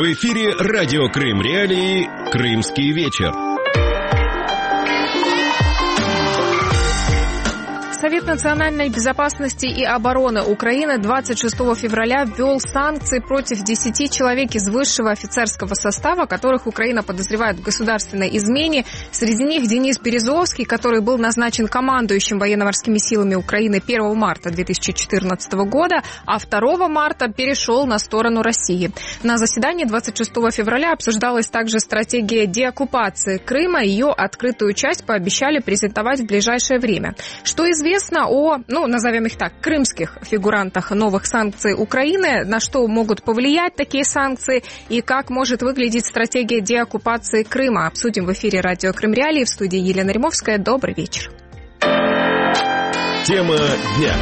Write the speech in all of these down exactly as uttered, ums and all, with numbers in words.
В эфире радио Крым Реалии «Крымский вечер». Совет национальной безопасности и обороны Украины двадцать шестого февраля ввел санкции против десяти человек из высшего офицерского состава, которых Украина подозревает в государственной измене. Среди них Денис Березовский, который был назначен командующим военно-морскими силами Украины первого марта две тысячи четырнадцатого года, а второго марта перешел на сторону России. На заседании двадцать шестого февраля обсуждалась также стратегия деоккупации Крыма. Ее открытую часть пообещали презентовать в ближайшее время. Что известно о, ну, назовем их так, крымских фигурантах новых санкций Украины, на что могут повлиять такие санкции и как может выглядеть стратегия деоккупации Крыма. Обсудим в эфире радио Крым Реалии. В студии Елена Римовская. Добрый вечер. Тема дня.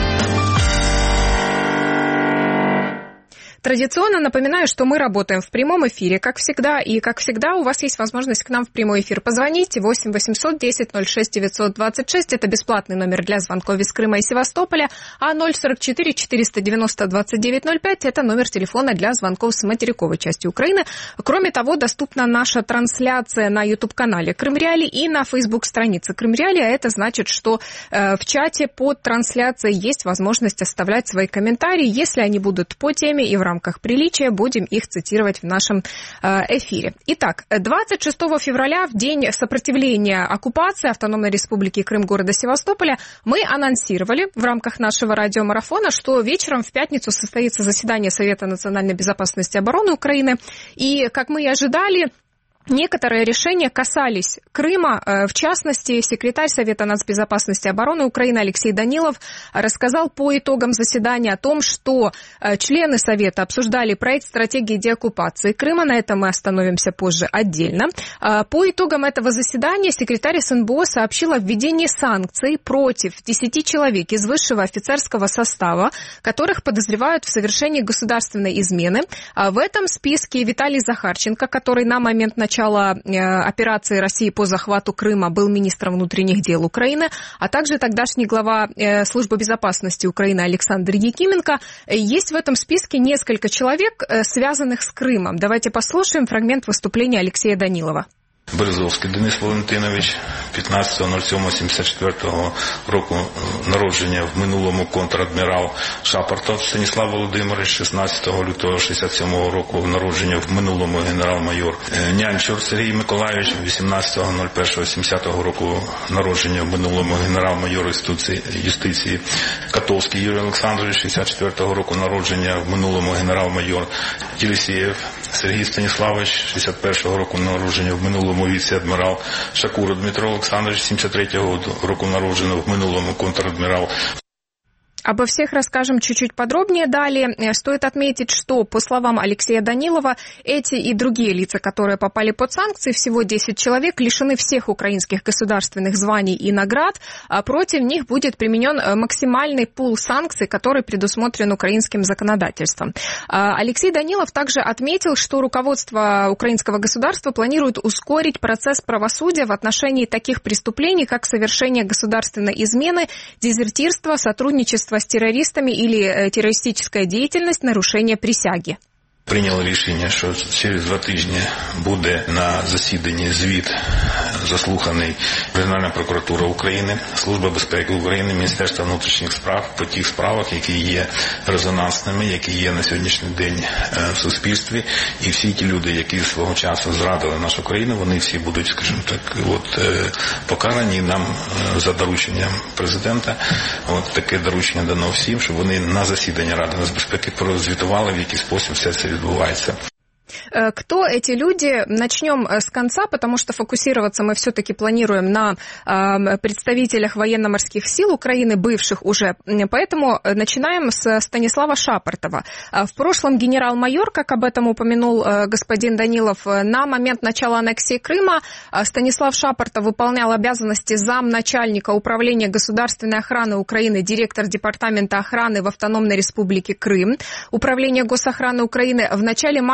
Традиционно напоминаю, что мы работаем в прямом эфире, как всегда, и, как всегда, у вас есть возможность к нам в прямой эфир позвонить. восемь восемьсот десять ноль шесть девятьсот двадцать шесть, это бесплатный номер для звонков из Крыма и Севастополя, а ноль сорок четыре четыреста девяносто двадцать девять ноль пять, это номер телефона для звонков с материковой части Украины. Кроме того, доступна наша трансляция на YouTube-канале Крым Реалии и на Facebook-странице Крым Реалии, а это значит, что э, в чате под трансляцией есть возможность оставлять свои комментарии, если они будут по теме и в рамках В рамках приличия, будем их цитировать в нашем эфире. Итак, двадцать шестого февраля, в день сопротивления оккупации Автономной Республики Крым города Севастополя, мы анонсировали в рамках нашего радиомарафона, что вечером в пятницу состоится заседание Совета национальной безопасности и обороны Украины. И, как мы и ожидали, некоторые решения касались Крыма. В частности, секретарь Совета нацбезопасности и обороны Украины Алексей Данилов рассказал по итогам заседания о том, что члены Совета обсуждали проект стратегии деоккупации Крыма. На этом мы остановимся позже отдельно. По итогам этого заседания секретарь СНБО сообщил о введении санкций против десяти человек из высшего офицерского состава, которых подозревают в совершении государственной измены. В этом списке Виталий Захарченко, который на момент начала начала операции России по захвату Крыма был министром внутренних дел Украины, а также тогдашний глава Службы безопасности Украины Александр Якименко. Есть в этом списке несколько человек, связанных с Крымом. Давайте послушаем фрагмент выступления Алексея Данилова. Березовський Денис Валентинович, п'ятнадцятого сьомого сімдесят четвертого року народження, в минулому контрадмірал. Шапартов Станіслав Володимирович, шістнадцятого лютого шістдесят сьомого року народження, в минулому генерал-майор. Нянчур Сергій Миколайович, вісімнадцятого першого сімдесятого року народження, в минулому генерал-майор юстиції. Котовський Юрій Олександрович, шістдесят четвертого року народження, в минулому генерал-майор. Єлисєєв Сергій Станіславович, шістдесят першого року народження, в минулому віце-адмірал. Шакура Дмитро Олександрович, сімдесят третього року народження, в минулому контр-адмірал. Обо всех расскажем чуть-чуть подробнее далее. Стоит отметить, что, по словам Алексея Данилова, эти и другие лица, которые попали под санкции, всего десять человек, лишены всех украинских государственных званий и наград, а против них будет применен максимальный пул санкций, который предусмотрен украинским законодательством. Алексей Данилов также отметил, что руководство украинского государства планирует ускорить процесс правосудия в отношении таких преступлений, как совершение государственной измены, дезертирство, сотрудничество с террористами или террористическая деятельность, нарушение присяги. Прийняли рішення, що через два тижні буде на засіданні звіт заслуханий Генеральна прокуратура України, Служба безпеки України, Міністерство внутрішніх справ по тих справах, які є резонансними, які є на сьогоднішній день в суспільстві. І всі ті люди, які свого часу зрадили нашу країну, вони всі будуть, скажімо так, от, покарані нам за дорученням президента. От таке доручення дано всім, щоб вони на засіданні Ради нацбезпеки прозвітували, в який спосіб все це відбувається. Кто эти люди? Начнем с конца, потому что фокусироваться мы все-таки планируем на э, представителях военно-морских сил Украины, бывших уже. Поэтому начинаем с Станислава Шапартова. В прошлом генерал-майор, как об этом упомянул э, господин Данилов, на момент начала аннексии Крыма Станислав Шапартов выполнял обязанности замначальника управления государственной охраны Украины, директор департамента охраны в Автономной Республике Крым. Управление госохраны Украины в начале марта две тысячи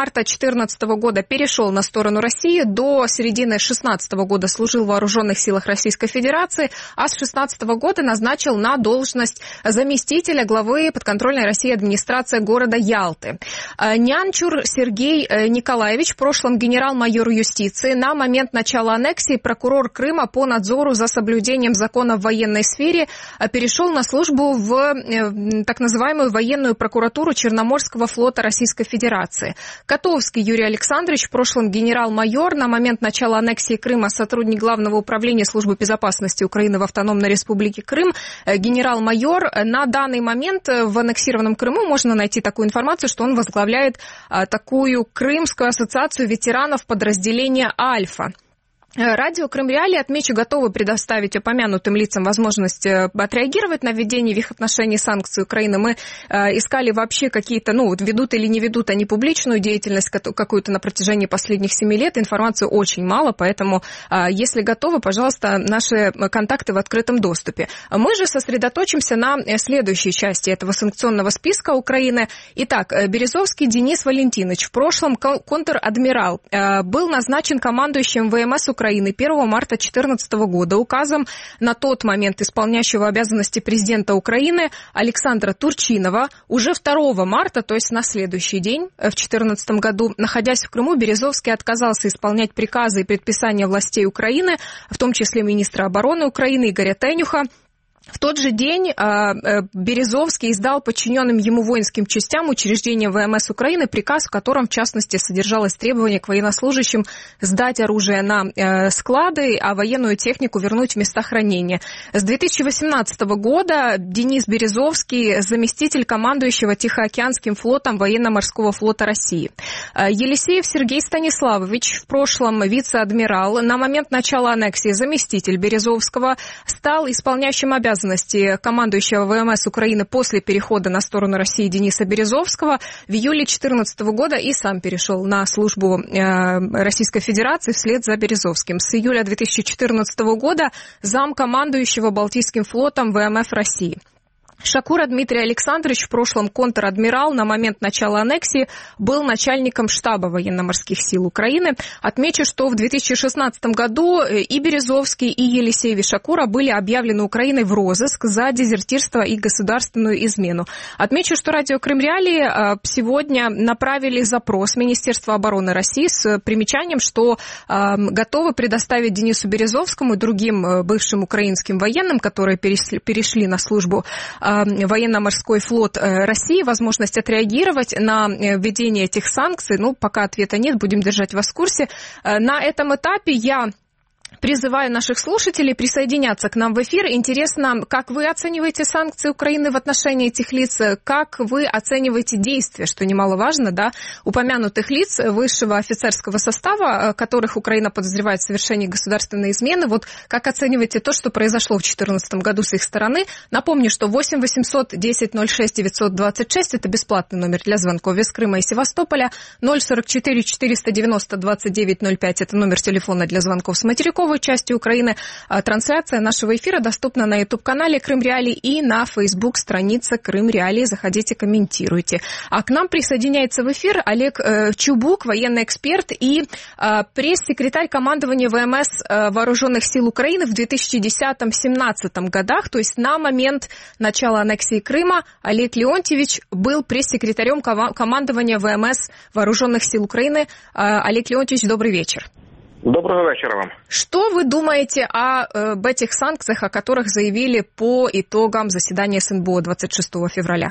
четырнадцатого года перешел на сторону России, до середины шестнадцатого года служил в Вооруженных силах Российской Федерации, а с шестнадцатого года назначил на должность заместителя главы подконтрольной России администрации города Ялты. Нянчур Сергей Николаевич, в прошлом генерал-майор юстиции, на момент начала аннексии прокурор Крыма по надзору за соблюдением закона в военной сфере, перешел на службу в так называемую военную прокуратуру Черноморского флота Российской Федерации. Котовский Юрий Александрович, в прошлом генерал-майор, на момент начала аннексии Крыма сотрудник Главного управления службы безопасности Украины в Автономной Республике Крым, генерал-майор. На данный момент в аннексированном Крыму можно найти такую информацию, что он возглавляет такую Крымскую ассоциацию ветеранов подразделения «Альфа». Радио Крым Реалии, отмечу, готовы предоставить упомянутым лицам возможность отреагировать на введение в их отношении санкций Украины. Мы э, искали вообще какие-то, ну, ведут или не ведут они публичную деятельность какую-то на протяжении последних семи лет. Информации очень мало, поэтому, э, если готовы, пожалуйста, наши контакты в открытом доступе. Мы же сосредоточимся на следующей части этого санкционного списка Украины. Итак, Березовский Денис Валентинович, в прошлом контр-адмирал, э, был назначен командующим ВМС Украины первого марта две тысячи четырнадцатого года указом на тот момент исполняющего обязанности президента Украины Александра Турчинова. Уже второго марта, то есть на следующий день, в две тысячи четырнадцатом году, находясь в Крыму, Березовский отказался исполнять приказы и предписания властей Украины, в том числе министра обороны Украины Игоря Тенюха. В тот же день Березовский издал подчиненным ему воинским частям учреждения ВМС Украины приказ, в котором, в частности, содержалось требование к военнослужащим сдать оружие на склады, а военную технику вернуть в места хранения. С две тысячи восемнадцатого года Денис Березовский заместитель командующего Тихоокеанским флотом Военно-морского флота России. Елисеев Сергей Станиславович, в прошлом вице-адмирал, на момент начала аннексии заместитель Березовского, стал исполняющим обязанности командующего ВМС Украины после перехода на сторону России Дениса Березовского. В июле две тысячи четырнадцатого года и сам перешел на службу э, Российской Федерации вслед за Березовским. С июля две тысячи четырнадцатого года замкомандующего Балтийским флотом ВМФ России. Шакура Дмитрий Александрович, в прошлом контр-адмирал, на момент начала аннексии был начальником штаба военно-морских сил Украины. Отмечу, что в две тысячи шестнадцатом году и Березовский, и Елисеев и Шакура были объявлены Украиной в розыск за дезертирство и государственную измену. Отмечу, что радио Крым Реалии сегодня направили запрос в Министерство обороны России с примечанием, что готовы предоставить Денису Березовскому и другим бывшим украинским военным, которые перешли на службу Военно-морской флот России, возможность отреагировать на введение этих санкций. Ну, пока ответа нет, будем держать вас в курсе. На этом этапе я призываю наших слушателей присоединяться к нам в эфир. Интересно, как вы оцениваете санкции Украины в отношении этих лиц, как вы оцениваете действия, что немаловажно, да, упомянутых лиц высшего офицерского состава, которых Украина подозревает в совершении государственной измены. Вот как оцениваете то, что произошло в две тысячи четырнадцатом году с их стороны? Напомню, что восемь восемьсот десять ноль шесть девятьсот двадцать шесть это бесплатный номер для звонков из Крыма и Севастополя, ноль сорок четыре четыреста девяносто двадцать девять ноль пять это номер телефона для звонков с материковой части Украины. Трансляция нашего эфира доступна на YouTube-канале Крым Реалии и на Facebook-странице Крым Реалии. Заходите, комментируйте. А к нам присоединяется в эфир Олег э, Чубук, военный эксперт и э, пресс-секретарь командования ВМС э, Вооруженных сил Украины в две тысячи десятом — две тысячи семнадцатом годах, то есть на момент начала аннексии Крыма. Олег Леонтьевич был пресс-секретарем ком- командования ВМС Вооруженных сил Украины. Э, Олег Леонтьевич, добрый вечер. Доброго вечера вам. Что вы думаете о, об этих санкциях, о которых заявили по итогам засідання СНБО двадцять шостого февраля?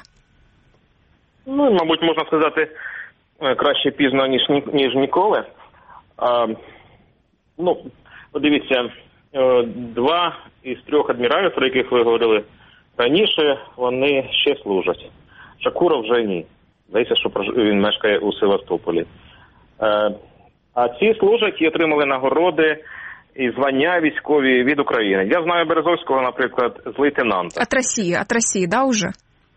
Ну, мабуть, можна сказати, краще пізно, ніж, ніж ніколи. А, ну, подивіться, два із трьох адміралів, про яких ви говорили раніше, вони ще служать. Шакура вже ні. Здається, що він мешкає у Севастополі. А ці служать і отримали нагороди і звання військові від України. Я знаю Березовського, наприклад, з лейтенанта. От Росії, от Росії, да, уже?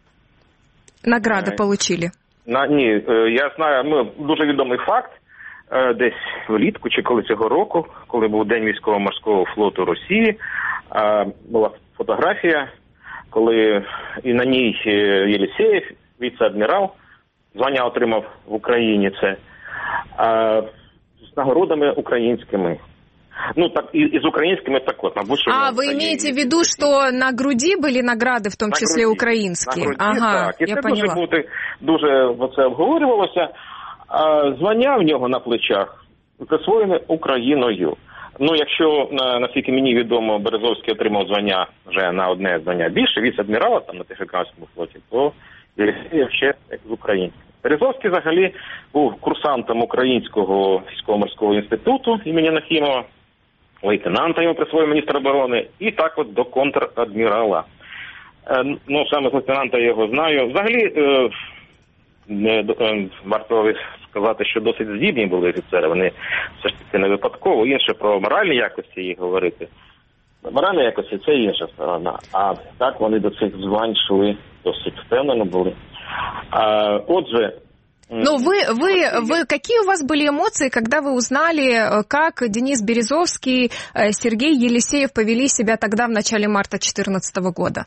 Награди получили? На, ні, я знаю, ну, дуже відомий факт, десь влітку чи коли цього року, коли був День військово-морського флоту Росії, була фотографія, коли і на ній Єлісеєв, віце-адмірал, звання отримав в Україні це. а, з нагородами українськими. Ну, так, и, и с украинскими так вот. Мабуть, а, вы имеете в виду, что на груди были награди, в тому числі груді, українські? На груді, ага, так. І я це поняла. дуже, буде, дуже це обговорювалося. А, звання в нього на плечах присвоєне Україною. Ну, якщо, наскільки мені відомо, Березовський отримав звання вже на одне звання більше, віце-адмірала там на Тихоокеанському флоті, то Єлисеєв ще як з українським. Березовський взагалі був курсантом Українського військово-морського інституту імені Нахімова, лейтенанта йому присвоїв міністр оборони, і так от до контр-адмірала. Е, ну, саме з лейтенанта я його знаю. Взагалі, е, не, е, варто сказати, що досить здібні були офіцери, вони все ж таки не випадково. Інше про моральні якості їх говорити. Моральні якості – це інша сторона. А так вони до цих звань йшли, досить впевнено були. А, отже, Ну, вы, вы, вы, какие у вас были эмоции, когда вы узнали, как Денис Березовский, Сергей Елисеев повели себя тогда в начале марта две тысячи четырнадцатого года?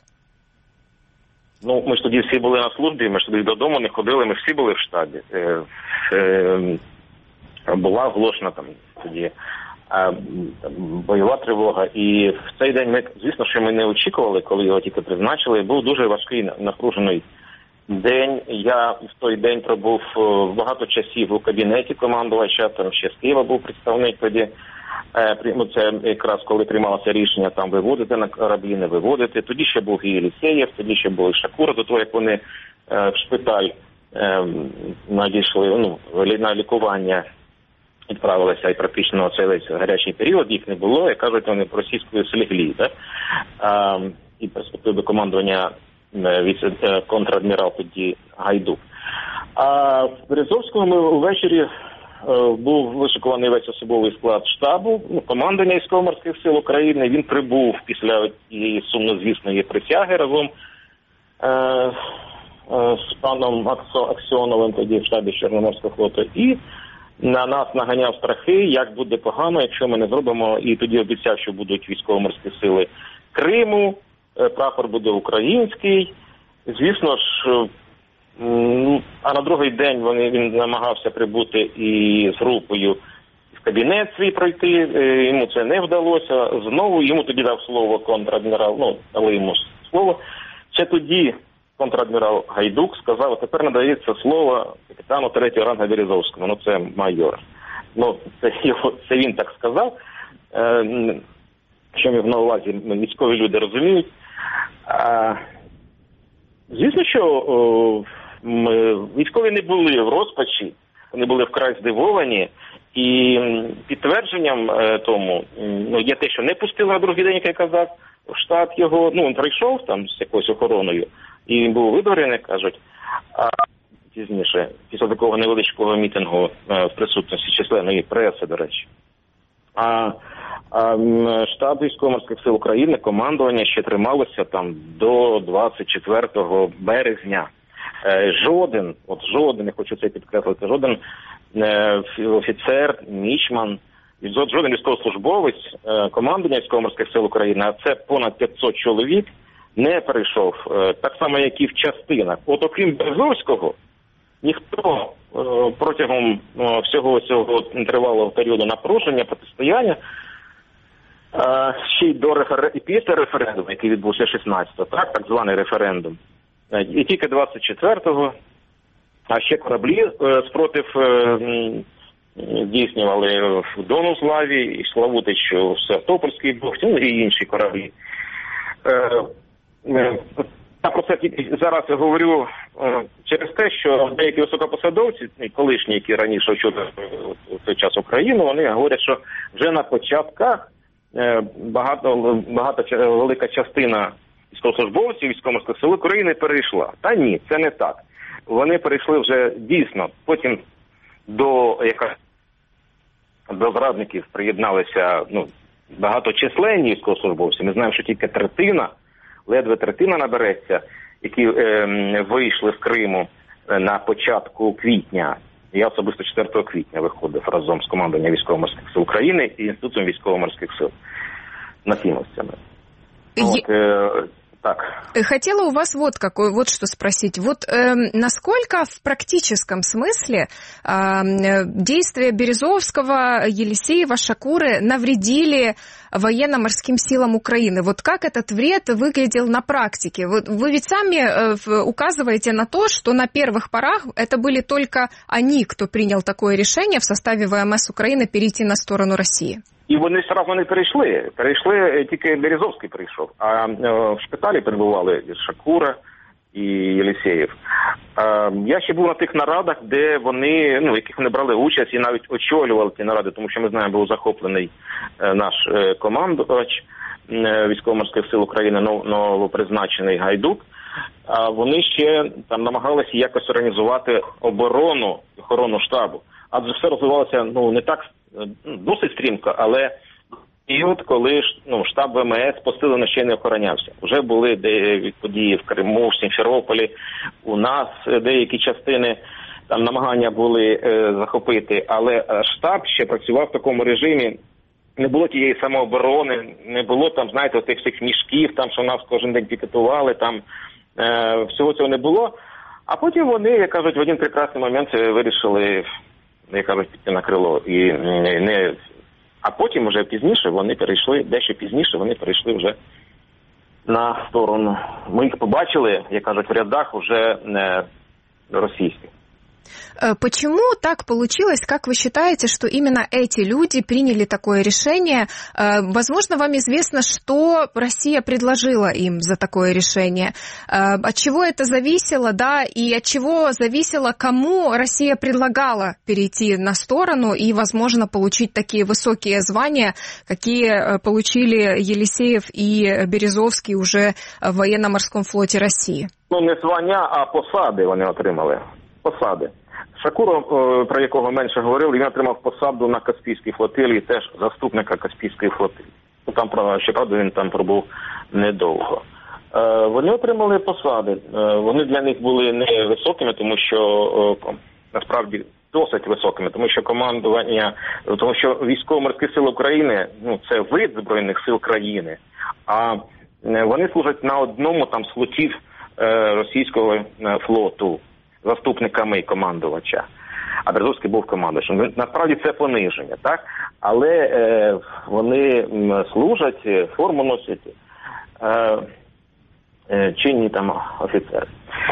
Ну, ми ж тоді всі були на службі, ми ж тоді додому не ходили, ми всі були в штабі. Е, е, була оголошена там тоді е, бойова тривога. І в цей день ми, звісно, що ми не очікували, коли його тільки призначили. Був дуже важкий, напружений день. Я в той день пробув багато часів у кабінеті командувача, там ще з Києва був представник тоді. Ну, це якраз коли приймалося рішення там виводити на кораблі, не виводити. Тоді ще був і Єлисеєв, тоді ще був і Шакура, до того, як вони в шпиталь надійшли, ну, на лікування відправилися, і практично цей весь гарячий період їх не було, як кажуть, вони російською сліглі, так? А, і перспективи командування контр-адмірал тоді Гайдук. А в Березовському ми ввечері був вишикуваний весь особовий склад штабу, ну, командування військово-морських сил України. Він прибув після тієї сумнозвісної присяги разом е, е, з паном Аксьоновим тоді в штабі Чорноморського флоту. І на нас наганяв страхи, як буде погано, якщо ми не зробимо. І тоді обіцяв, що будуть військово-морські сили Криму, прапор буде український. Звісно ж, а на другий день вони, він намагався прибути і з групою в кабінет свій пройти, йому це не вдалося. Знову йому тоді дав слово контр-адмірал, ну, дали йому слово. Ще тоді контр-адмірал Гайдук сказав, тепер надається слово капітану третього рангу Березовському, ну це майор. Ну, це, його, це він так сказав, що мав на увазі, військові люди розуміють. А, звісно, що о, ми, військові не були в розпачі, вони були вкрай здивовані, і підтвердженням е, тому ну, є те, що не пустили на другий день, як я казав, в штаб його, ну, він прийшов там з якоюсь охороною, і він був видворений, кажуть, а пізніше, після такого невеличкого мітингу е, в присутності численної преси, до речі. А А штаб військово-морських сил України, командування ще трималося там до двадцять четвертого березня. Жоден, от жоден, я хочу це підкреслити, жоден офіцер, мічман, жоден військовослужбовець командування військово-морських сил України, а це понад п'ятсот чоловік, не перейшов, так само, як і в частинах. От окрім Березовського, ніхто протягом всього цього тривалого періоду напруження, протистояння, ще й до рефер... і після референдуму, який відбувся шістнадцятого, так, так званий референдум, і тільки двадцять четвертого, а ще кораблі спротив здійснювали в Донуславі, і Славутич в Севастопольській бухті, ну і інші кораблі. Я про це зараз говорю через те, що деякі високопосадовці, колишні, які раніше очолювали в той час Україну, вони говорять, що вже на початках багато, багато велика частина військовослужбовців військово-морських сил України перейшла. Та ні, це не так. Вони перейшли вже дійсно. Потім до яка до зрадників приєдналися ну, багаточисленні військовослужбовці. Ми знаємо, що тільки третина, ледве третина набереться, які е, вийшли з Криму на початку квітня. Я особисто четвертого квітня виходив разом з командуванням військово-морських сил України і Інститутом військово-морських сил нахімовцями. От, е, Так. Хотела у вас вот какой, вот что спросить. Вот э, насколько в практическом смысле э, действия Березовского, Елисеева, Шакуры навредили военно-морским силам Украины? Вот как этот вред выглядел на практике? Вот вы ведь сами э, указываете на то, что на первых порах это были только они, кто принял такое решение в составе ВМС Украины перейти на сторону России. І вони одразу не перейшли. Перейшли, тільки Березовський прийшов. А е, в шпиталі перебували Шакура і Єлісєєв. Е, я ще був на тих нарадах, де вони, ну, в яких вони брали участь і навіть очолювали ті наради, тому що ми знаємо, був захоплений е, наш е, командувач е, військово-морських сил України, нов, новопризначений Гайдук. А вони ще там намагалися якось організувати оборону, охорону штабу. Адже все розвивалося, ну, не так досить стрімко, але і от коли ну, штаб ВМС посилено ще не охоронявся. Вже були де події в Криму, в Сімферополі, у нас деякі частини там намагання були е, захопити, але штаб ще працював в такому режимі, не було тієї самооборони, не було там, знаєте, тих всіх мішків, там, що нас кожен день пікетували, там е, всього цього не було. А потім вони, як кажуть, в один прекрасний момент вирішили, як кажуть, піти на крило. І не... А потім вже пізніше вони перейшли, дещо пізніше вони перейшли вже на сторону. Ми їх побачили, як кажуть, в рядах вже не російських. Почему так получилось, как вы считаете, что именно эти люди приняли такое решение? Возможно, вам известно, что Россия предложила им за такое решение. От чего это зависело, да, и от чего зависело, кому Россия предлагала перейти на сторону и, возможно, получить такие высокие звания, какие получили Елисеев и Березовский уже в военно-морском флоте России? Ну, не звання, а посади вони отримали. Посади. Шакуров, про якого менше говорили, він отримав посаду на Каспійській флотилії, теж заступника Каспійської флотилії. Щоправда, щоправда, він там пробув недовго. Вони отримали посади. Вони для них були не високими, тому що, насправді, досить високими, тому що командування, тому що військово-морські сили України, ну, це вид Збройних сил країни, а вони служать на одному там з флотів російського флоту, заступниками і командувача. А Березовський був командувачем. Насправді це пониження, так? Але е, вони служать, форму носять е, е, чинні там офіцери.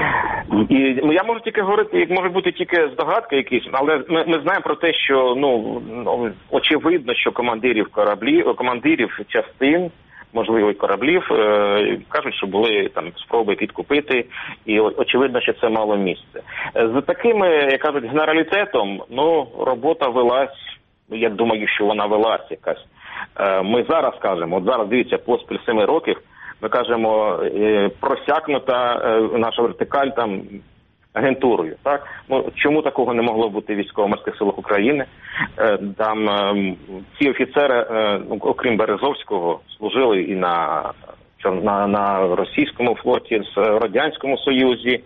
І, і я можу тільки говорити, може бути тільки здогадки якісь, але ми, ми знаємо про те, що, ну, ну, очевидно, що командирів кораблів, командирів частин, можливо, і кораблів, е, кажуть, що були там спроби підкупити, і очевидно, що це мало місце. З такими, як кажуть, генералітетом, ну, робота велась, я думаю, що вона велась якась. Е, ми зараз кажемо, от зараз, дивіться, поспіль семи років, ми кажемо, е, просякнута е, наша вертикаль там агентурою, так? Ну, чому такого не могло бути в військово-морських силах України? Е, там е, ці офіцери, е, окрім Березовського, служили і на, на, на російському флоті, в Радянському Союзі.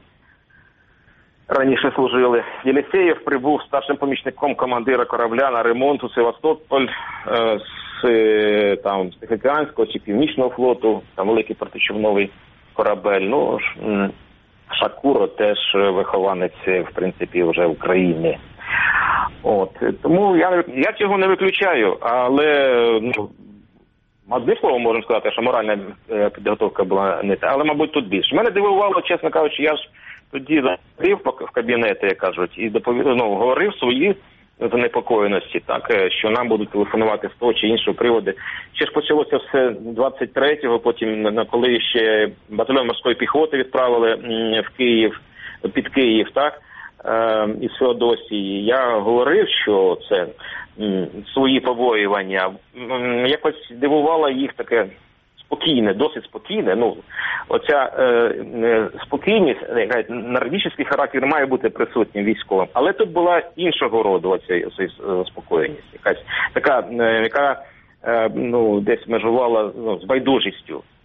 Раніше служили. Єлісєєв прибув старшим помічником командира корабля на ремонт у Севастополь е, з, там, з Тихоокеанського чи Північного флоту, там великий протичовновий корабель. Ну, Шакуро теж вихованець, в принципі, вже України. От. Тому я, я цього не виключаю, але, ну, одним словом можемо сказати, що моральна підготовка була не та, але, мабуть, тут більше. Мене дивувало, чесно кажучи, я ж тоді заходив в кабінети, як кажуть, і доповів, ну, говорив свої занепокоєності, так, що нам будуть телефонувати з того чи іншого приводу. Ще ж почалося все двадцять третього, потім, коли ще батальйон морської піхоти відправили в Київ, під Київ, так, із Феодосії. Я говорив, що це свої побоювання. Якось дивувало їх таке спокійне, досить спокійне. Ну, оця е, спокійність, нордичний характер має бути присутнім військовим. Але тут була іншого роду оця, оця спокійність. Якась така, е, яка е, ну, десь межувала, ну, з байдужістю.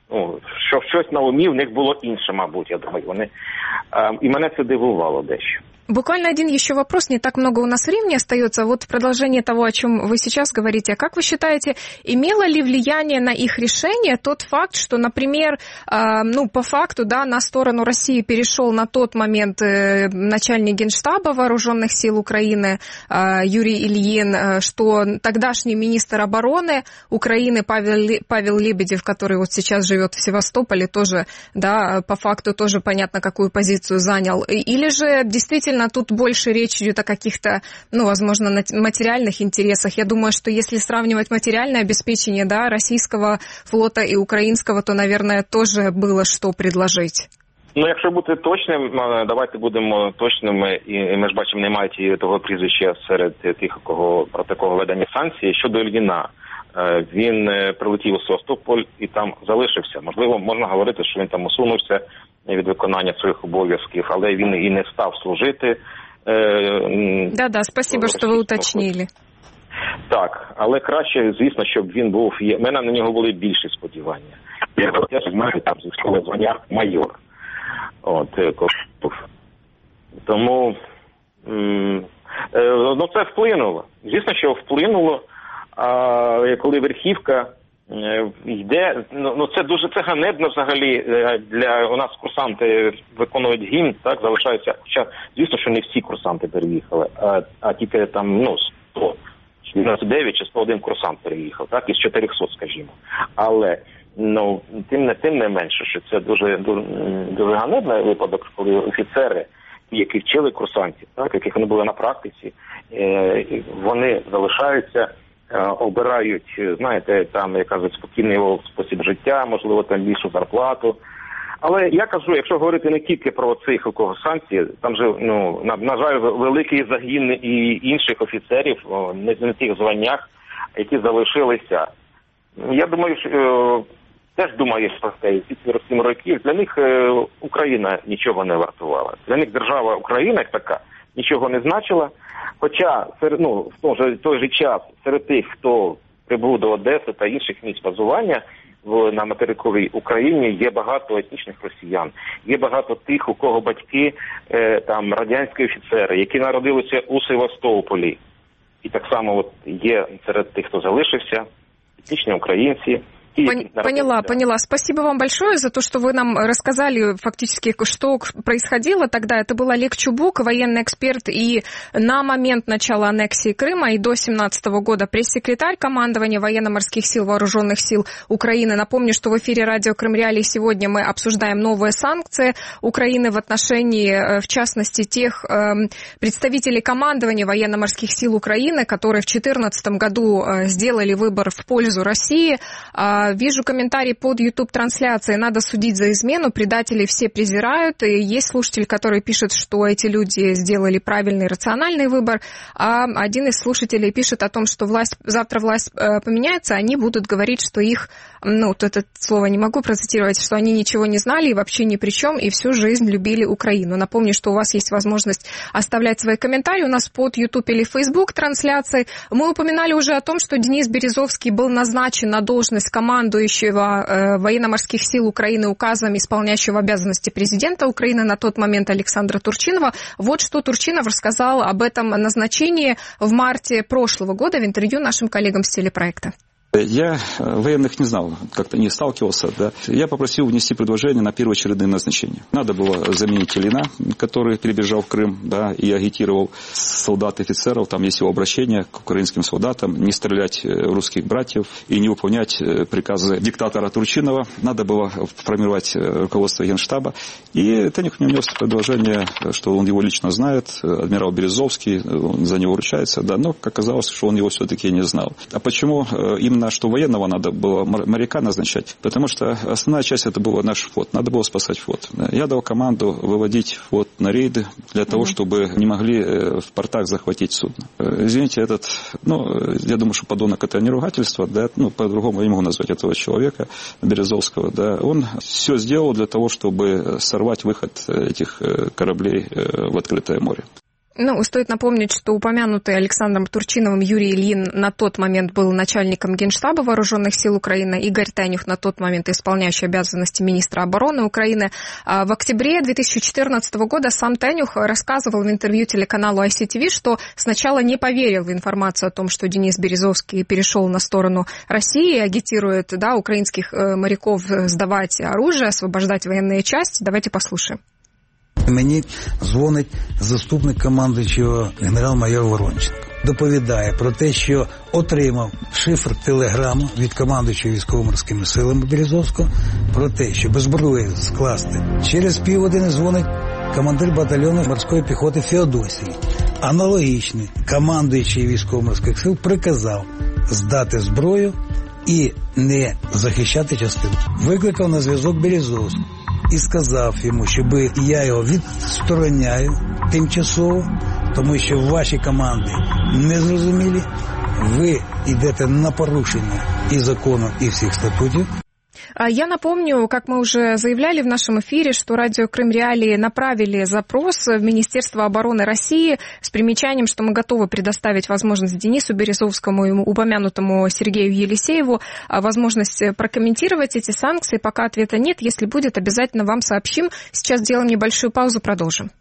ну, що щось на умі в них було інше, мабуть, я думаю. Вони, е, і мене це дивувало дещо. Буквально один еще вопрос, не так много у нас времени остается. Вот в продолжение того, о чем вы сейчас говорите, как вы считаете, имело ли влияние на их решение тот факт, что, например, э, ну, по факту, да, на сторону России перешел на тот момент э, начальник Генштаба Вооруженных сил Украины э, Юрий Ильин, э, что тогдашний министр обороны Украины Павел, Павел Лебедев, который вот сейчас живет в Севастополе, тоже, да, по факту тоже понятно, какую позицию занял. Или же действительно тут больше речь идет о каких-то, ну, возможно, материальных интересах. Я думаю, что если сравнивать материальное обеспечение, да, российского флота и украинского, то, наверное, тоже было что предложить. Ну, якщо бути точним, давайте будемо точними, і ми ж бачимо, немає того прізвища серед тих, кого проти кого ведені санкції. Щодо Ільїна, він прилетів у Севастополь і там залишився. Можливо, можна говорити, що він там усунувся від виконання своїх обов'язків, але він і не став служити. Да-да, спасибо, що ви уточнили. Так, але краще, звісно, щоб він був, у мене на нього були більші сподівання. Я теж маю там зі школи звання майор. От, тому, ну, це вплинуло. Звісно, що вплинуло, а коли верхівка йде, ну, це дуже, це ганебно взагалі для, у нас курсанти виконують гімн, так, залишаються, хоча, звісно, що не всі курсанти переїхали, а, а тільки там, ну, сто, дев'яносто дев'ять чи сто один курсант переїхав, так, із чотирьохсот, скажімо. Але, ну, тим не, тим не менше, що це дуже, дуже, дуже ганебний випадок, коли офіцери, які вчили курсантів, так, яких вони були на практиці, вони залишаються, обирають, знаєте, там, як кажуть, спокійний спосіб життя, можливо, там більшу зарплату. Але я кажу, якщо говорити не тільки про цих, у кого санкції, там же, ну, на, на жаль, великий загін і інших офіцерів, не на тих званнях, які залишилися. Я думаю, що, теж думаю, що після сім років для них Україна нічого не вартувала. Для них держава Україна, як така, нічого не значила. Хоча, ну, в той же, той же час серед тих, хто прибув до Одеси та інших місць базування в, на материковій Україні, є багато етнічних росіян. Є багато тих, у кого батьки е, там радянські офіцери, які народилися у Севастополі. І так само от є серед тих, хто залишився, етнічні українці. Поняла, поняла. Спасибо вам большое за то, что вы нам рассказали фактически, что происходило тогда. Это был Олег Чубук, военный эксперт и на момент начала аннексии Крыма и до две тысячи семнадцатого года пресс-секретарь командования военно-морских сил Вооруженных сил Украины. Напомню, что в эфире радио Крым Реалии сегодня мы обсуждаем новые санкции Украины в отношении, в частности, тех представителей командования военно-морских сил Украины, которые в две тысячи четырнадцатом году сделали выбор в пользу России. Вижу комментарий под YouTube-трансляцией. Надо судить за измену, предателей все презирают. И есть слушатель, который пишет, что эти люди сделали правильный, рациональный выбор. А один из слушателей пишет о том, что власть, завтра власть поменяется, они будут говорить, что их, ну, вот это слово не могу процитировать, что они ничего не знали и вообще ни при чем, и всю жизнь любили Украину. Напомню, что у вас есть возможность оставлять свои комментарии. У нас под YouTube или Facebook трансляции. Мы упоминали уже о том, что Денис Березовский был назначен на должность командующего военно-морских сил Украины указом исполняющего обязанности президента Украины на тот момент Александра Турчинова. Вот что Турчинов рассказал об этом назначении в марте прошлого года в интервью нашим коллегам с телепроекта. Я военных не знал, как-то не сталкивался. Да. Я попросил внести предложение на первоочередное назначение. Надо было заменить Ильина, который перебежал в Крым, да, и агитировал солдат и офицеров. Там есть его обращение к украинским солдатам. Не стрелять в русских братьев и не выполнять приказы диктатора Турчинова. Надо было формировать руководство Генштаба. И Таних мне внес предложение, что он его лично знает. Адмирал Березовский, он за него ручается. Да, но оказалось, что он его все-таки не знал. А почему именно что военного надо было моряка назначать, потому что основная часть это был наш флот, надо было спасать флот. Я дал команду выводить флот на рейды для того, чтобы не могли в портах захватить судно. Извините, этот, ну, я думаю, что подонок это не ругательство, да, ну, по-другому я не могу назвать этого человека, Березовского, да, он все сделал для того, чтобы сорвать выход этих кораблей в открытое море. Ну, стоит напомнить, что упомянутый Александром Турчиновым Юрий Ильин на тот момент был начальником Генштаба Вооруженных сил Украины, Игорь Танюх на тот момент исполняющий обязанности министра обороны Украины. А в октябре две тысячи четырнадцатого года сам Танюх рассказывал в интервью телеканалу ай си ти ви, что сначала не поверил в информацию о том, что Денис Березовский перешел на сторону России и агитирует, да, украинских моряков сдавать оружие, освобождать военные части. Давайте послушаем. Мені дзвонить заступник командуючого генерал-майор Воронченко. Доповідає про те, що отримав шифр телеграму від командуючого військово-морськими силами Березовського про те, що без зброї скласти. Через півгодини дзвонить командир батальйону морської піхоти Феодосій. Аналогічний командуючий військово-морських сил приказав здати зброю і не захищати частину. Викликав на зв'язок Березовського і сказав йому, щоб я його відстороняю тимчасово, тому що ваші команди незрозумілі, ви йдете на порушення і закону, і всіх статутів. Я напомню, как мы уже заявляли в нашем эфире, что радио Крым Реалии направили запрос в Министерство обороны России с примечанием, что мы готовы предоставить возможность Денису Березовскому и упомянутому Сергею Елисееву возможность прокомментировать эти санкции. Пока ответа нет. Если будет, обязательно вам сообщим. Сейчас делаем небольшую паузу, продолжим.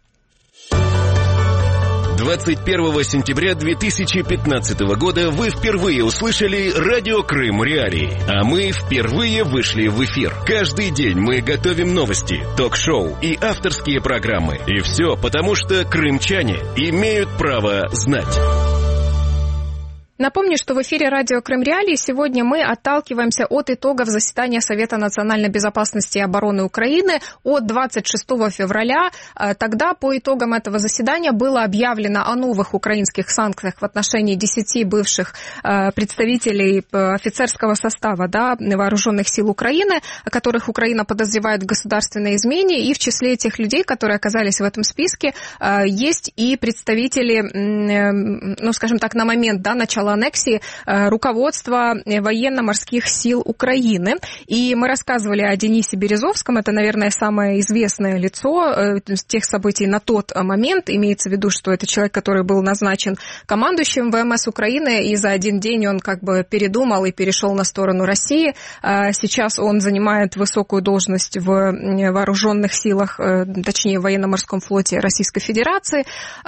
двадцать первого сентября две тысячи пятнадцатого года вы впервые услышали радио Крым Реалии, а мы впервые вышли в эфир. Каждый день мы готовим новости, ток-шоу и авторские программы. И все потому, что крымчане имеют право знать. Напомню, что в эфире радио Крым Реалии сегодня мы отталкиваемся от итогов заседания Совета национальной безопасности и обороны Украины от двадцать шестого февраля. Тогда по итогам этого заседания было объявлено о новых украинских санкциях в отношении десяти бывших представителей офицерского состава, да, вооруженных сил Украины, которых Украина подозревает в государственной измене. И в числе этих людей, которые оказались в этом списке, есть и представители, ну, скажем так, на момент, да, начала аннексии руководства военно-морских сил Украины. И мы рассказывали о Денисе Березовском. Это, наверное, самое известное лицо тех событий на тот момент. Имеется в виду, что это человек, который был назначен командующим ВМС Украины, и за один день он как бы передумал и перешел на сторону России. Сейчас он занимает высокую должность в вооруженных силах, точнее, в военно-морском флоте Российской Федерации.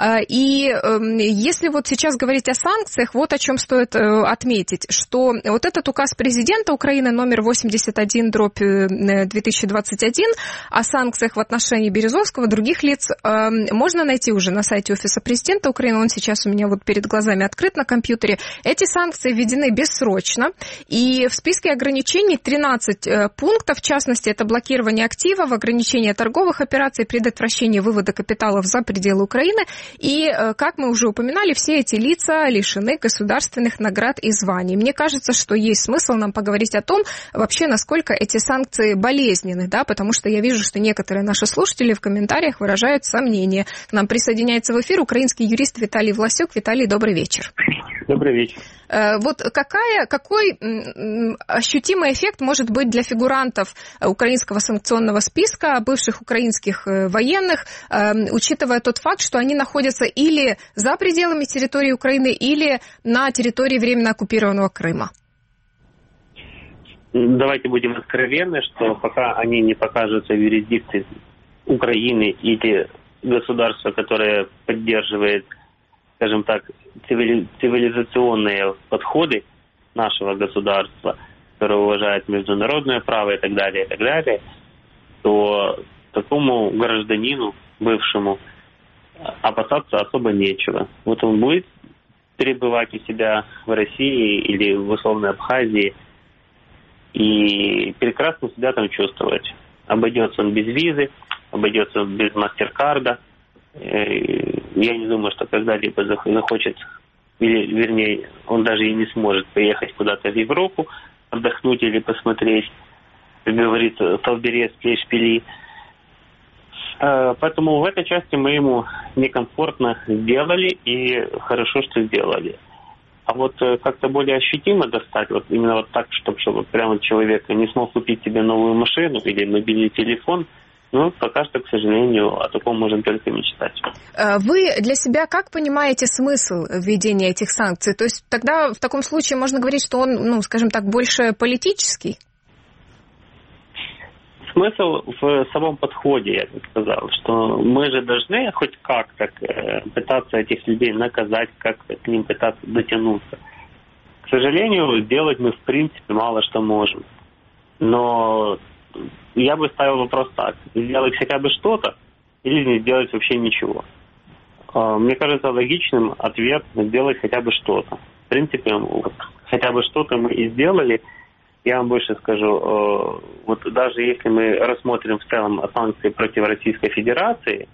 И если вот сейчас говорить о санкциях, вот о чем стоит отметить, что вот этот указ президента Украины номер восемьдесят один дробь две тысячи двадцать один о санкциях в отношении Березовского, других лиц, можно найти уже на сайте Офиса президента Украины. Он сейчас у меня вот перед глазами открыт на компьютере. Эти санкции введены бессрочно, и в списке ограничений тринадцать пунктов, в частности, это блокирование активов, ограничение торговых операций, предотвращение вывода капиталов за пределы Украины. И, как мы уже упоминали, все эти лица лишены государственных наград и званий. Мне кажется, что есть смысл нам поговорить о том, вообще, насколько эти санкции болезненны, да, потому что я вижу, что некоторые наши слушатели в комментариях выражают сомнения. К нам присоединяется в эфир украинский юрист Виталий Власюк. Виталий, добрый вечер. Добрый вечер. Вот какая, какой ощутимый эффект может быть для фигурантов украинского санкционного списка, бывших украинских военных, учитывая тот факт, что они находятся или за пределами территории Украины, или на территории временно оккупированного Крыма? Давайте будем откровенны, что пока они не покажутся в юрисдикции Украины или государства, которое поддерживает, скажем так, цивилизационные подходы нашего государства, которое уважает международное право и так далее, и так далее, то такому гражданину, бывшему, опасаться особо нечего. Вот он будет перебывать у себя в России или в условной Абхазии и прекрасно себя там чувствовать. Обойдется он без визы, обойдется он без мастер-карда. Я не думаю, что когда-либо захочет, или, вернее, он даже и не сможет поехать куда-то в Европу, отдохнуть или посмотреть, как говорится, Талберез, Плещ-Пили. Поэтому в этой части мы ему некомфортно сделали, и хорошо, что сделали. А вот как-то более ощутимо достать, вот именно вот так, чтобы, чтобы прямо человек не смог купить себе новую машину или мобильный телефон, Ну, пока что, к сожалению, о таком можем только мечтать. Вы для себя как понимаете смысл введения этих санкций? То есть тогда в таком случае можно говорить, что он, ну, скажем так, больше политический? Смысл в самом подходе, я бы сказал, что мы же должны хоть как-то пытаться этих людей наказать, как-то к ним пытаться дотянуться. К сожалению, делать мы в принципе мало что можем. Но я бы ставил вопрос так: сделать хотя бы что-то или не сделать вообще ничего. Мне кажется логичным ответ — сделать хотя бы что-то. В принципе, вот, хотя бы что-то мы и сделали. Я вам больше скажу, вот даже если мы рассмотрим в целом санкции против Российской Федерации,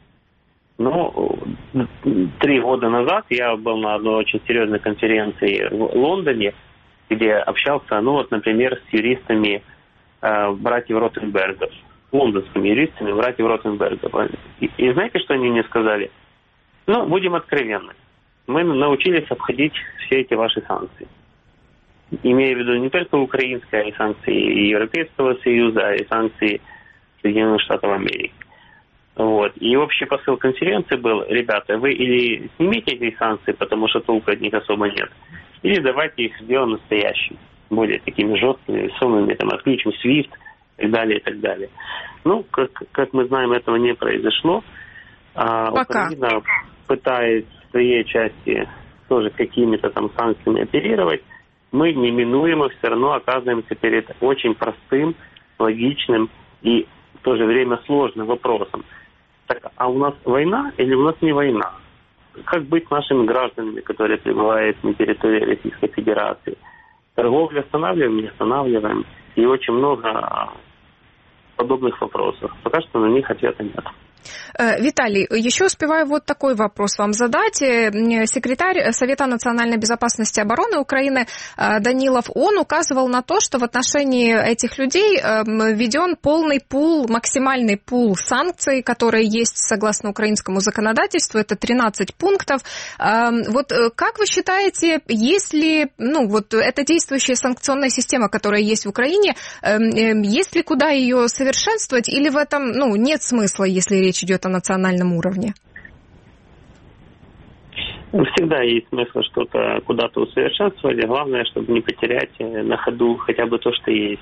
ну, три года назад я был на одной очень серьезной конференции в Лондоне, где общался, ну вот, например, с юристами э, братьев Ротенбергов, лондонскими юристами братьев Ротенбергов. И, и знаете, что они мне сказали? Ну, будем откровенны. Мы научились обходить все эти ваши санкции. Имея в виду не только украинские, а и санкции и Европейского Союза, а и санкции Соединенных Штатов Америки. Вот. И общий посыл конференции был: ребята, вы или снимите эти санкции, потому что толку от них особо нет, или давайте их сделаем настоящими, более такими жесткими, весомыми, там, отключим свифт и так далее, и так далее. Ну, как, как мы знаем, этого не произошло. А Украина пытается в своей части тоже какими-то там санкциями оперировать. Мы неминуемо все равно оказываемся перед очень простым, логичным и в то же время сложным вопросом. Так, а у нас война или у нас не война? Как быть с нашими гражданами, которые пребывают на территории Российской Федерации? Торговлю останавливаем, не останавливаем. И очень много подобных вопросов. Пока что на них ответа нет. Виталий, еще успеваю вот такой вопрос вам задать. Секретарь Совета национальной безопасности и обороны Украины Данилов, он указывал на то, что в отношении этих людей введен полный пул, максимальный пул санкций, которые есть согласно украинскому законодательству, это тринадцать пунктов. Вот как вы считаете, есть ли, ну, вот эта действующая санкционная система, которая есть в Украине, есть ли куда ее совершенствовать, или в этом, ну, нет смысла, если речь идет о национальном уровне? Всегда есть смысл что-то куда-то усовершенствовать. Главное, чтобы не потерять на ходу хотя бы то, что есть.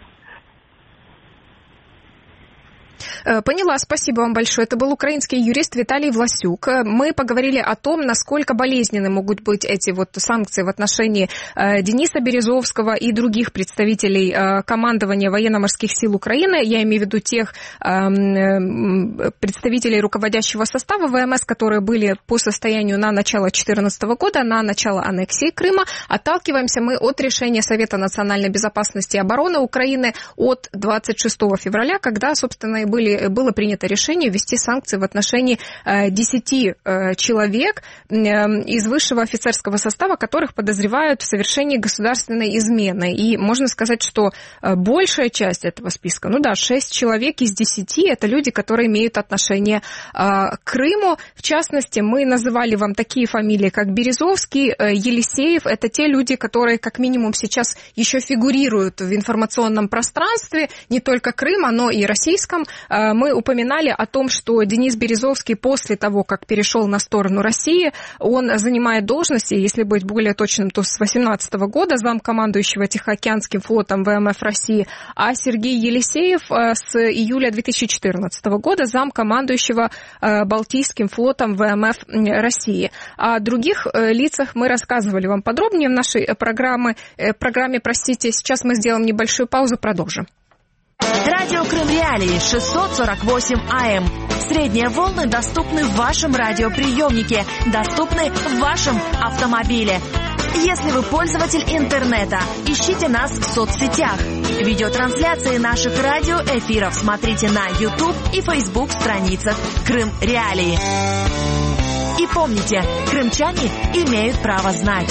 Поняла, спасибо вам большое. Это был украинский юрист Виталий Власюк. Мы поговорили о том, насколько болезненны могут быть эти вот санкции в отношении Дениса Березовского и других представителей командования военно-морских сил Украины. Я имею в виду тех представителей руководящего состава ВМС, которые были по состоянию на начало две тысячи четырнадцатого года, на начало аннексии Крыма. Отталкиваемся мы от решения Совета национальной безопасности и обороны Украины от двадцать шестого февраля, когда, собственно, и были было принято решение ввести санкции в отношении десяти человек из высшего офицерского состава, которых подозревают в совершении государственной измены. И можно сказать, что большая часть этого списка, ну да, шесть человек из десяти, это люди, которые имеют отношение к Крыму. В частности, мы называли вам такие фамилии, как Березовский, Елисеев. Это те люди, которые, как минимум, сейчас еще фигурируют в информационном пространстве, не только Крыма, но и российском. Мы упоминали о том, что Денис Березовский после того, как перешел на сторону России, он занимает должности, если быть более точным, то с две тысячи восемнадцатого года замкомандующего Тихоокеанским флотом ВМФ России, а Сергей Елисеев с июля две тысячи четырнадцатого года замкомандующего Балтийским флотом ВМФ России. О других лицах мы рассказывали вам подробнее в нашей программе. программе. Простите, сейчас мы сделаем небольшую паузу, продолжим. Радио Крым Реалии шестьсот сорок восемь АМ. Средние волны доступны в вашем радиоприемнике, доступны в вашем автомобиле. Если вы пользователь интернета, ищите нас в соцсетях. Видеотрансляции наших радиоэфиров смотрите на YouTube и Facebook страницах Крым Реалии. И помните, крымчане имеют право знать.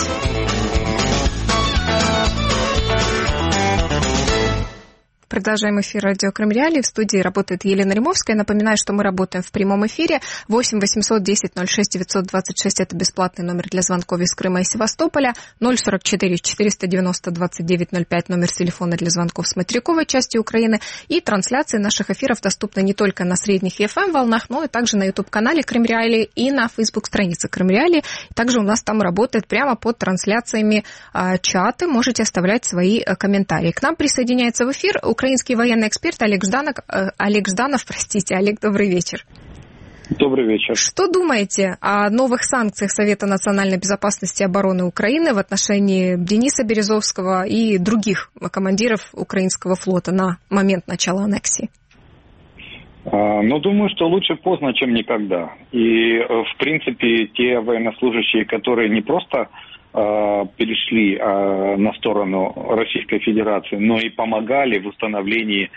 Продолжаем эфир радио Крым Реалии. В студии работает Елена Римовская. Напоминаю, что мы работаем в прямом эфире. восемь восемьсот десять ноль шесть девятьсот двадцать шесть – это бесплатный номер для звонков из Крыма и Севастополя. ноль сорок четыре четыреста девяносто двадцать девять ноль пять – номер телефона для звонков с материковой части Украины. И трансляции наших эфиров доступны не только на средних эф эм-волнах, но и также на YouTube-канале Крым Реалии и на Facebook-странице Крым Реалии. Также у нас там работает прямо под трансляциями а, чаты. Можете оставлять свои а, комментарии. К нам присоединяется в эфир украинский военный эксперт Олег Жданов. Олег Жданов, простите. Олег, добрый вечер. Добрый вечер. Что думаете о новых санкциях Совета национальной безопасности и обороны Украины в отношении Дениса Березовского и других командиров украинского флота на момент начала аннексии? Ну, думаю, что лучше поздно, чем никогда. И, в принципе, те военнослужащие, которые не просто перешли на сторону Российской Федерации, но и помогали в установлении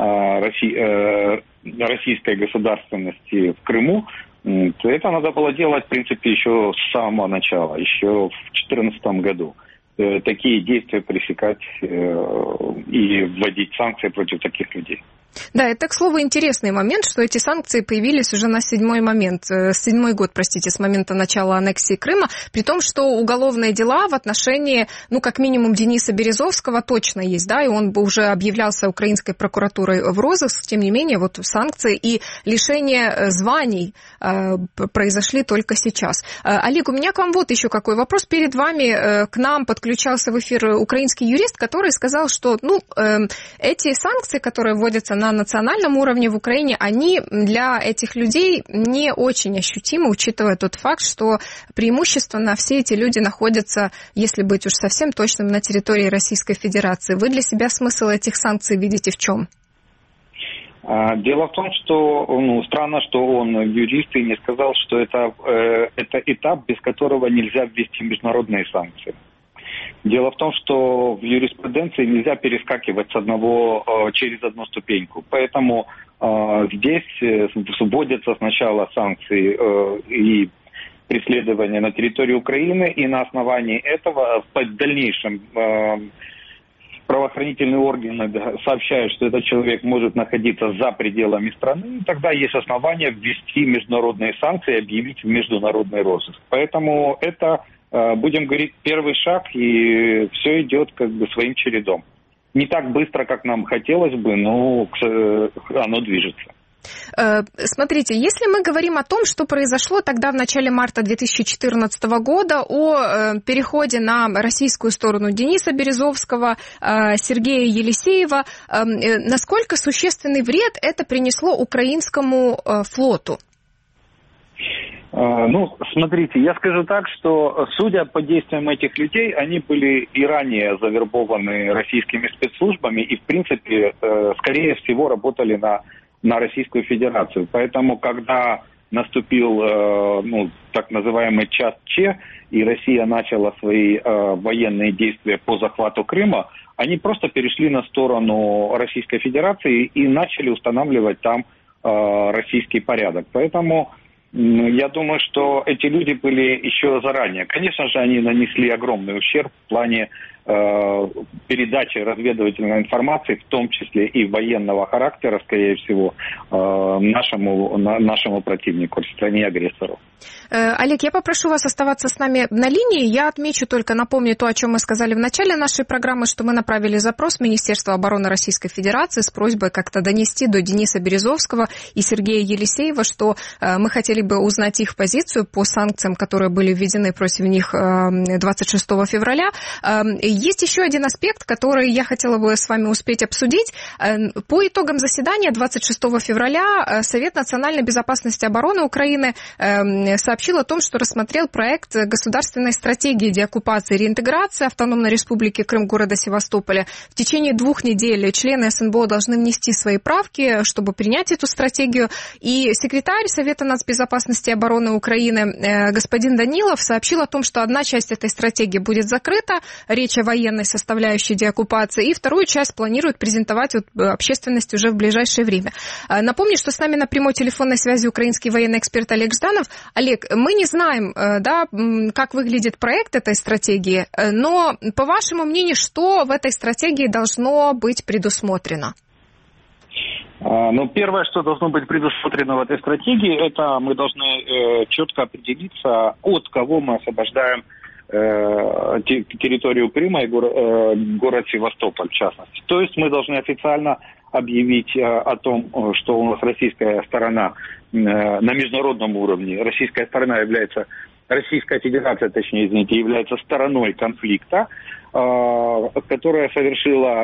российской государственности в Крыму, то это надо было делать, в принципе, еще с самого начала, еще в две тысячи четырнадцатом году. Такие действия пресекать и вводить санкции против таких людей. Да, это, к слову, интересный момент, что эти санкции появились уже на седьмой момент, седьмой год, простите, с момента начала аннексии Крыма, при том, что уголовные дела в отношении, ну, как минимум, Дениса Березовского точно есть, да, и он бы уже объявлялся украинской прокуратурой в розыск, тем не менее, вот санкции и лишение званий э, произошли только сейчас. Э, Олег, у меня к вам вот еще какой вопрос. Перед вами э, к нам подключался в эфир украинский юрист, который сказал, что, ну, э, эти санкции, которые вводятся на национальном уровне в Украине, они для этих людей не очень ощутимы, учитывая тот факт, что преимущественно все эти люди находятся, если быть уж совсем точным, на территории Российской Федерации. Вы для себя смысл этих санкций видите в чем? Дело в том, что ну, странно, что он юрист и не сказал, что это, э, это этап, без которого нельзя ввести международные санкции. Дело в том, что в юриспруденции нельзя перескакивать с одного э, через одну ступеньку. Поэтому э, здесь э, вводятся сначала санкции э, и преследования на территории Украины, и на основании этого в дальнейшем э, правоохранительные органы сообщают, что этот человек может находиться за пределами страны, и тогда есть основания ввести международные санкции и объявить международный розыск. Поэтому это, будем говорить, первый шаг, и все идет как бы своим чередом. Не так быстро, как нам хотелось бы, но оно движется. Смотрите, если мы говорим о том, что произошло тогда в начале марта две тысячи четырнадцатого года, о переходе на российскую сторону Дениса Березовского, Сергея Елисеева, насколько существенный вред это принесло украинскому флоту? Ну, смотрите, я скажу так, что, судя по действиям этих людей, они были и ранее завербованы российскими спецслужбами и, в принципе, скорее всего, работали на, на Российскую Федерацию. Поэтому, когда наступил, ну, так называемый час Че, и Россия начала свои военные действия по захвату Крыма, они просто перешли на сторону Российской Федерации и начали устанавливать там российский порядок. Поэтому я думаю, что эти люди были еще заранее. Конечно же, они нанесли огромный ущерб в плане э, передачи разведывательной информации, в том числе и военного характера, скорее всего, э, нашему, на, нашему противнику, стране-агрессору. Олег, я попрошу вас оставаться с нами на линии. Я отмечу только, напомню то, о чем мы сказали в начале нашей программы, что мы направили запрос в Министерство обороны Российской Федерации с просьбой как-то донести до Дениса Березовского и Сергея Елисеева, что мы хотели бы узнать их позицию по санкциям, которые были введены против них двадцать шестого февраля. Есть еще один аспект, который я хотела бы с вами успеть обсудить. По итогам заседания двадцать шестого февраля Совет национальной безопасности и обороны Украины сообщил о том, что рассмотрел проект государственной стратегии деоккупации и реинтеграции Автономной Республики Крым города Севастополя. В течение двух недель члены СНБО должны внести свои правки, чтобы принять эту стратегию. И секретарь Совета нацбезопасности и обороны Украины господин Данилов сообщил о том, что одна часть этой стратегии будет закрыта. Речь о военной составляющей деоккупации, и вторую часть планируют презентовать вот общественности уже в ближайшее время. Напомню, что с нами на прямой телефонной связи украинский военный эксперт Олег Жданов. Олег, мы не знаем, да, как выглядит проект этой стратегии, но, по вашему мнению, что в этой стратегии должно быть предусмотрено? Ну, первое, что должно быть предусмотрено в этой стратегии, это мы должны э, четко определиться, от кого мы освобождаем э, территорию Крыма и горо, э, город Севастополь, в частности. То есть мы должны официально объявить э, о том, что у нас российская сторона э, на международном уровне, российская сторона является, Российская Федерация, точнее, извините, является стороной конфликта, которая совершила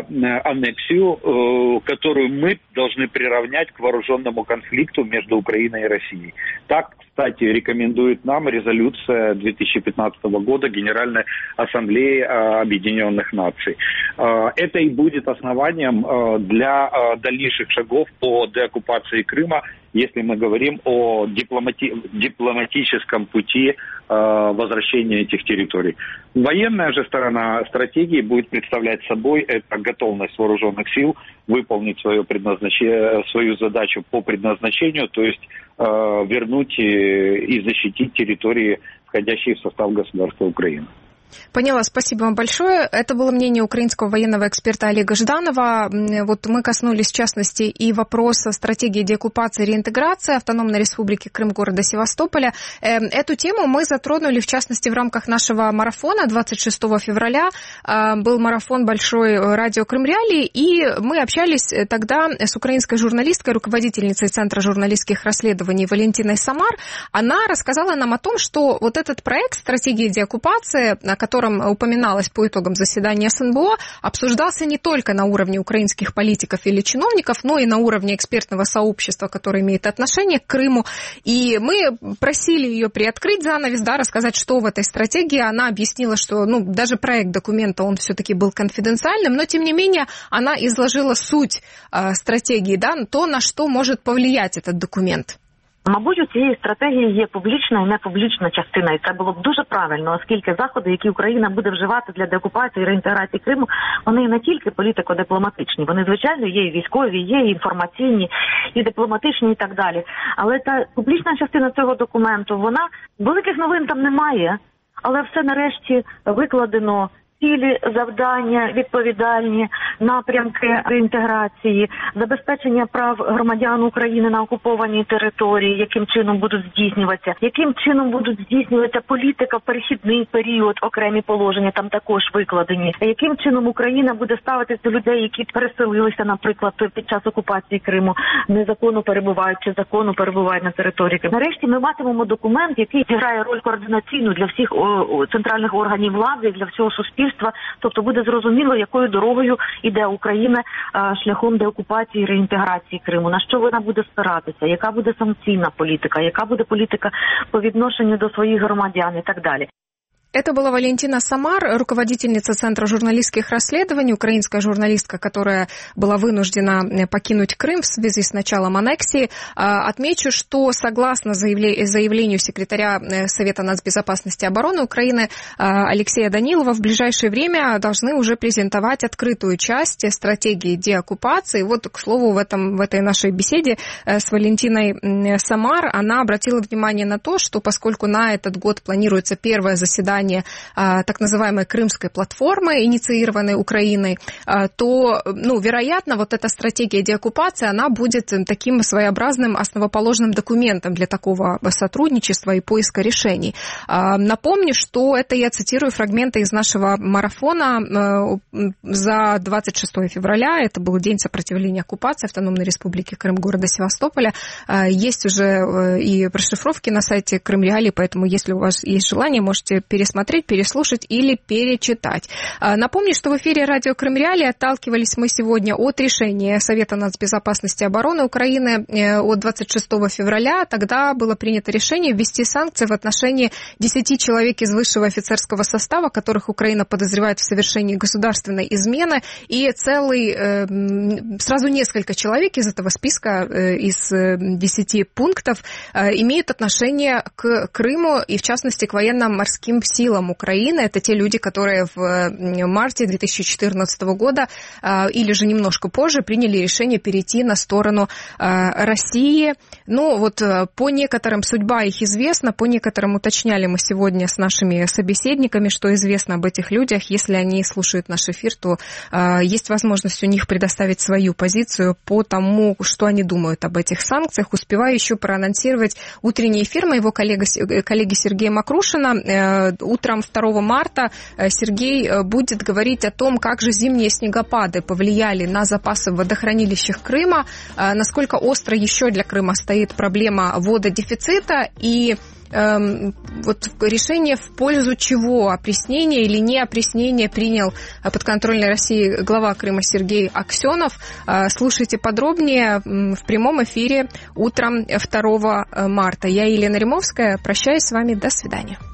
аннексию, которую мы должны приравнять к вооруженному конфликту между Украиной и Россией. Так, кстати, рекомендует нам резолюция две тысячи пятнадцатого года Генеральной Ассамблеи Объединенных Наций. Это и будет основанием для дальнейших шагов по деоккупации Крыма, если мы говорим о дипломати... дипломатическом пути возвращения этих территорий. Военная же сторона стратегии будет представлять собой это готовность вооруженных сил выполнить свое предназначение, свою задачу по предназначению, то есть э, вернуть и защитить территории, входящие в состав государства Украины. Поняла, спасибо вам большое. Это было мнение украинского военного эксперта Олега Жданова. Вот мы коснулись, в частности, и вопроса стратегии деоккупации и реинтеграции Автономной Республики Крым города Севастополя. Эту тему мы затронули, в частности, в рамках нашего марафона двадцать шестого февраля. Был марафон большой радио Крым Реалии, и мы общались тогда с украинской журналисткой, руководительницей Центра журналистских расследований Валентиной Самар. Она рассказала нам о том, что вот этот проект стратегии деоккупации, о котором упоминалось по итогам заседания СНБО, обсуждался не только на уровне украинских политиков или чиновников, но и на уровне экспертного сообщества, которое имеет отношение к Крыму. И мы просили ее приоткрыть занавес, да, рассказать, что в этой стратегии. Она объяснила, что ну, даже проект документа, он все-таки был конфиденциальным, но, тем не менее, она изложила суть э, стратегии, да, то, на что может повлиять этот документ. Мабуть, у цієї стратегії є публічна і непублічна частина, і це було б дуже правильно, оскільки заходи, які Україна буде вживати для деокупації і реінтеграції Криму, вони не тільки політико-дипломатичні, вони, звичайно, є і військові, є і інформаційні, і дипломатичні, і так далі. Але та публічна частина цього документу, вона, великих новин там немає, але все нарешті викладено, цілі, завдання, відповідальні напрямки реінтеграції, забезпечення прав громадян України на окупованій території, яким чином будуть здійснюватися, яким чином будуть здійснюватися політика в перехідний період, окремі положення там також викладені, яким чином Україна буде ставитися до людей, які переселилися, наприклад, під час окупації Криму, незаконно перебувають чи законно перебувають на території Криму. Нарешті ми матимемо документ, який зіграє роль координаційну для всіх о, центральних органів влади, для всього суспільства. Тобто буде зрозуміло, якою дорогою іде Україна шляхом деокупації і реінтеграції Криму, на що вона буде спиратися, яка буде санкційна політика, яка буде політика по відношенню до своїх громадян і так далі. Это была Валентина Самар, руководительница Центра журналистских расследований, украинская журналистка, которая была вынуждена покинуть Крым в связи с началом аннексии. Отмечу, что согласно заявлению секретаря Совета нацбезопасности и обороны Украины Алексея Данилова, в ближайшее время должны уже презентовать открытую часть стратегии деоккупации. Вот, к слову, в, этом, в этой нашей беседе с Валентиной Самар она обратила внимание на то, что поскольку на этот год планируется первое заседание так называемой крымской платформы, инициированной Украиной, то, ну, вероятно, вот эта стратегия деоккупации, она будет таким своеобразным основоположным документом для такого сотрудничества и поиска решений. Напомню, что это я цитирую фрагменты из нашего марафона за двадцать шестого февраля, это был день сопротивления оккупации Автономной Республики Крым города Севастополя. Есть уже и расшифровки на сайте Крым Реалии, поэтому, если у вас есть желание, можете пересмотреть, смотреть, переслушать или перечитать. Напомню, что в эфире радио Крым Реалии отталкивались мы сегодня от решения Совета нацбезопасности и обороны Украины от двадцать шестого февраля. Тогда было принято решение ввести санкции в отношении десяти человек из высшего офицерского состава, которых Украина подозревает в совершении государственной измены, и целый, сразу несколько человек из этого списка, из десяти пунктов, имеют отношение к Крыму и, в частности, к военно-морским силам силам Украины. Это те люди, которые в марте две тысячи четырнадцатого года или же немножко позже приняли решение перейти на сторону России. Ну, вот по некоторым судьба их известна, по некоторым уточняли мы сегодня с нашими собеседниками, что известно об этих людях. Если они слушают наш эфир, то есть возможность у них предоставить свою позицию по тому, что они думают об этих санкциях. Успеваю еще проанонсировать утренний эфир моего коллега, коллеги Сергея Макрушина. Утром второго марта Сергей будет говорить о том, как же зимние снегопады повлияли на запасы в водохранилищах Крыма, насколько остро еще для Крыма стоит проблема вододефицита и вот решение в пользу чего, опреснения или не опреснения, принял подконтрольной России глава Крыма Сергей Аксенов. Слушайте подробнее в прямом эфире утром второго марта. Я Елена Римовская. Прощаюсь с вами. До свидания.